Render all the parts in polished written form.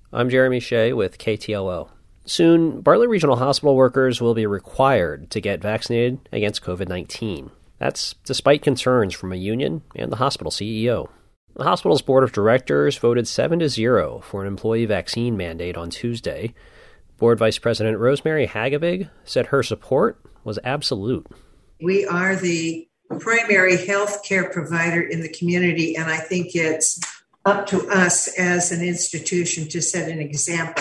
I'm Jeremy Shea with KTLO. Soon, Bartlett Regional Hospital workers will be required to get vaccinated against COVID-19. That's despite concerns from a union and the hospital CEO. The hospital's board of directors voted 7-0 for an employee vaccine mandate on Tuesday. Board Vice President Rosemary Hagevig said her support was absolute. We are the primary health care provider in the community, and I think it's up to us as an institution to set an example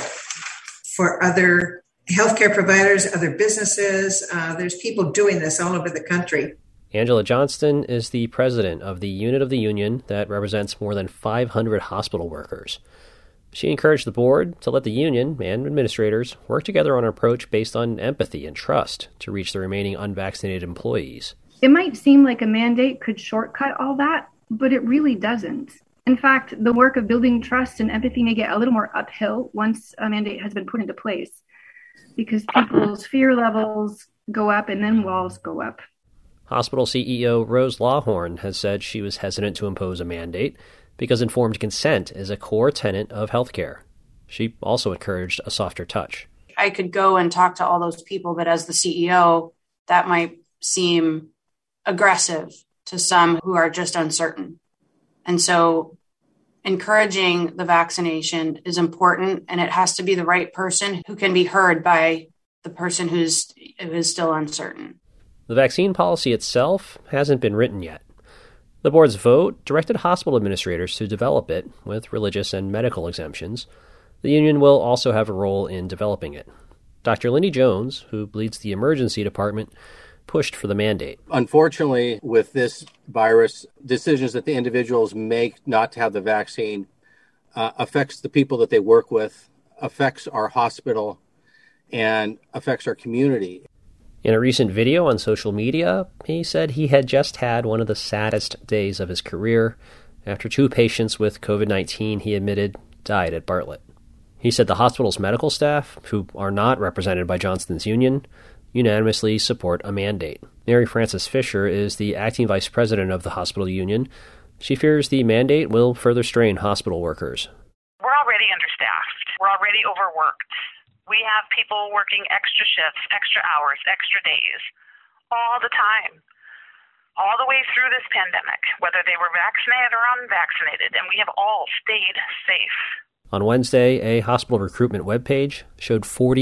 for other healthcare providers, other businesses. There's people doing this all over the country. Angela Johnston is the president of the unit of the union that represents more than 500 hospital workers. She encouraged the board to let the union and administrators work together on an approach based on empathy and trust to reach the remaining unvaccinated employees. It might seem like a mandate could shortcut all that, but it really doesn't. In fact, the work of building trust and empathy may get a little more uphill once a mandate has been put into place, because people's fear levels go up and then walls go up. Hospital CEO Rose Lawhorn has said she was hesitant to impose a mandate because informed consent is a core tenet of healthcare. She also encouraged a softer touch. I could go and talk to all those people, but as the CEO, that might seem aggressive to some who are just uncertain. And so encouraging the vaccination is important, and it has to be the right person who can be heard by the person who is still uncertain. The vaccine policy itself hasn't been written yet. The board's vote directed hospital administrators to develop it with religious and medical exemptions. The union will also have a role in developing it. Dr. Lindy Jones, who leads the emergency department, pushed for the mandate. Unfortunately, with this virus, decisions that the individuals make not to have the vaccine affects the people that they work with, affects our hospital, and affects our community. In a recent video on social media, he said he had just had one of the saddest days of his career after 2 patients with COVID-19 he admitted died at Bartlett. He said the hospital's medical staff, who are not represented by Johnston's union, unanimously support a mandate. Mary Frances Fisher is the acting vice president of the hospital union. She fears the mandate will further strain hospital workers. We're already understaffed. We're already overworked. We have people working extra shifts, extra hours, extra days, all the time, all the way through this pandemic, whether they were vaccinated or unvaccinated, and we have all stayed safe. On Wednesday, a hospital recruitment webpage showed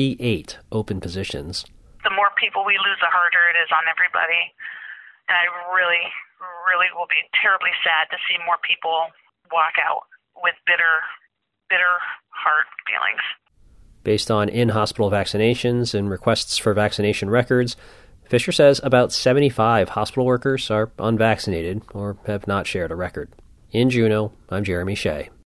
48 open positions. The more people we lose, the harder it is on everybody. And I really, really will be terribly sad to see more people walk out with bitter heart feelings. Based on in-hospital vaccinations and requests for vaccination records, Fisher says about 75 hospital workers are unvaccinated or have not shared a record. In Juneau, I'm Jeremy Shea.